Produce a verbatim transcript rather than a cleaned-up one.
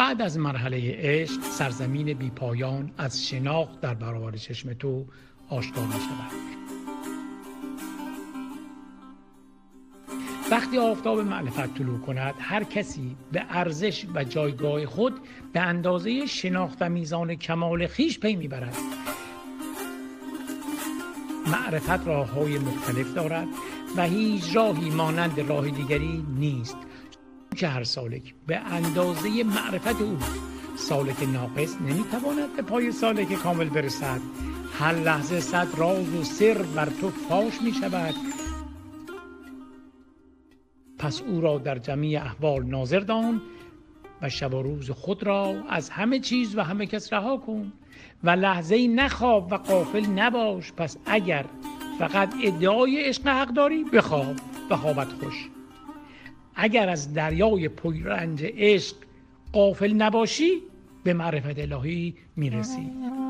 بعد از مرحله عشق سرزمین بی پایان از شناخت در برابر چشم تو آشکار می شود. وقتی آفتاب معرفت طلوع کند، هر کسی به ارزش و جایگاه خود به اندازه شناخت و میزان کمال خویش پی میبرد. معرفت راه‌های مختلف دارد و هیچ راهی مانند راه دیگری نیست که هر سالک به اندازه معرفت او. سالک ناقص نمیتواند به پای سالک کامل برسد. هر لحظه صد راز و سر بر تو فاش می شود. پس او را در جمیع احوال ناظر دان و شب و روز خود را از همه چیز و همه کس رها کن و لحظه‌ای نخواب و غافل نباش. پس اگر فقط ادعای عشق حق داری، بخواب و خوابت خوش. اگر از دریای پررنج عشق غافل نباشی، به معرفت الهی میرسی.